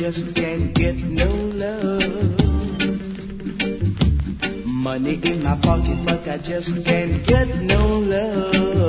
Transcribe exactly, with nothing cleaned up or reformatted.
just can't get no love. Money in my pocket, but I just can't get no love.